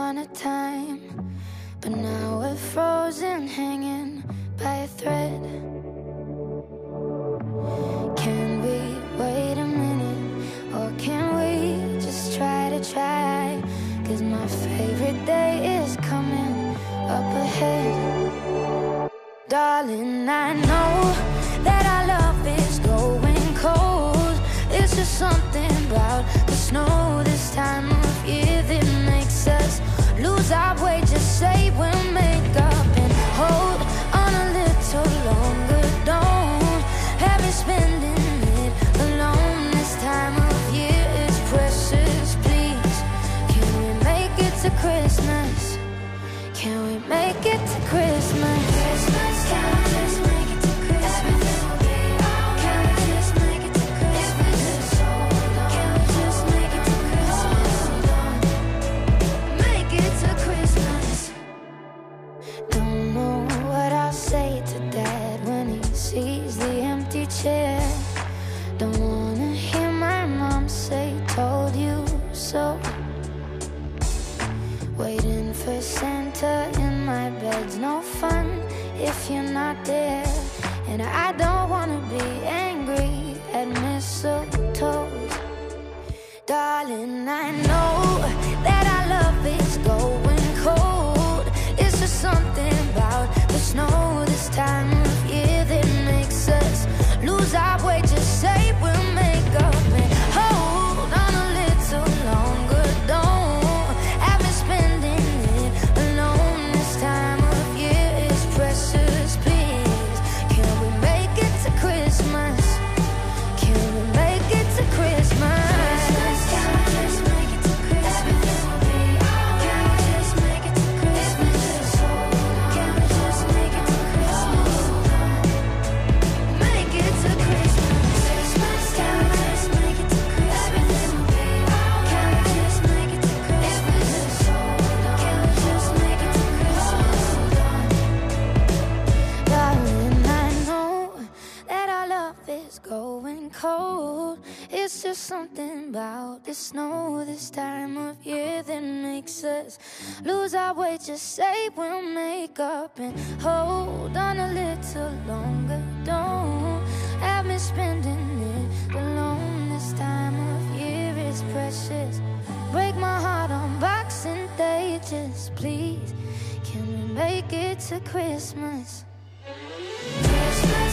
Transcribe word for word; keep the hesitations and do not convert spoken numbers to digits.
run of time, but now we're frozen, hanging by a thread. Can we wait a minute, or can we just try to try? 'Cause my favorite day is coming up ahead. Darling, I know that our love is going cold. It's just something about the snow this time of year that makes us lose our way. Just say we'll make up and hold on a little longer. Don't have me spending it alone. This time of year is precious. Please, can we make it to Christmas? Can we make it to Christmas? Christmas, can we just make it to Christmas? Can we just make it to Christmas? Can we just make it to Christmas? Make it to Christmas. Don't know what I'll say to Dad when he sees the empty chair. Don't wanna hear my mom say, told you so. Waiting for Santa in my bed's no fun if you're not there. And I don't wanna be angry at mistletoe. Darling, I know that our love is going cold. It's just something about the snow this time of year that makes us lose our way. Just say we'll make up and hold on a little longer. Don't have me spending it alone. This time of year is precious. Please, can we make it to Christmas? Can we make it to Christmas? Can we just make it to Christmas? Can we just make it to Christmas? Can we just make it to Christmas? Make it to Christmas. Can we just make it to Christmas? Can we just make it to Christmas? Can we just make it to Christmas? Darling, I know that our love is going cold. It's just something about the snow this time of year that makes us lose our way. Just say we'll make up and hold on a little longer. Don't have me spending it alone. This time of year is precious. Break my heart on Boxing Day. Just please, can we make it to Christmas? Christmas.